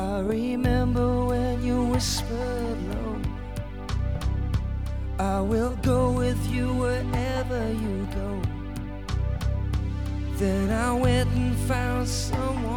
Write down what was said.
I remember when you whispered low, I will go with you wherever you go. Then I went and found someone